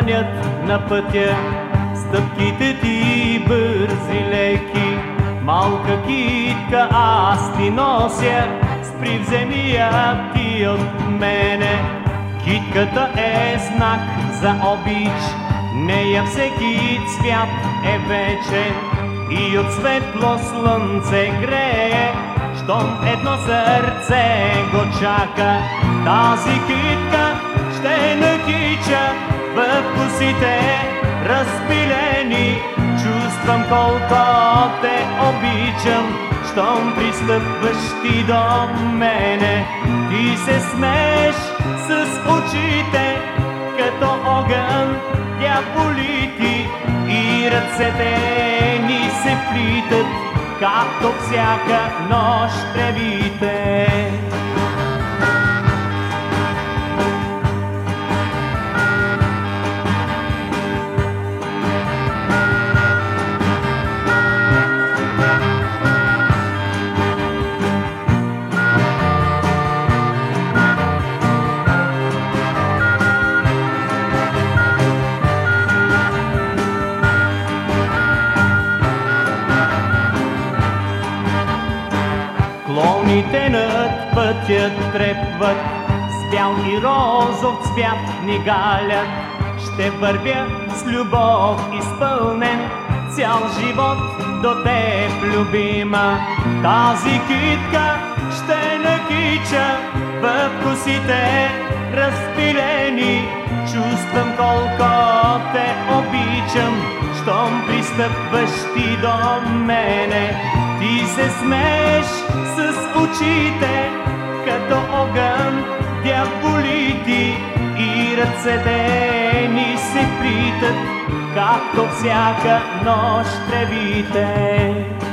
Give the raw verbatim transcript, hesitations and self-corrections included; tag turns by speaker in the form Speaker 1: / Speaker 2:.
Speaker 1: гонят на пътя, стъпките ти бързи леки. Малка китка аз ти нося, спри вземи я ти от мене. Китката е знак за обич, нея всеки цвят е вечен и от светло слънце грее, щом едно сърце го чака. Тази китка ще накича в косите разпилени. Чувствам колко те обичам, щом пристъпваш ти до мене. Ти се смееш с очите като огън, дяволити, и ръцете ни се плитат, както всяка нощ тревите. Клоните над пътя трепват, с бял и розов цвят ни галят. Ще вървя с любов изпълнен, цял живот до теб, любима. Тази китка ще накича в косите разпилени. Чувствам колко те обичам, щом пристъпваш ти до мене. Ти се смееш с очите като огън, дяволити, и ръцете ни се плитат, както всяка нощ тревите.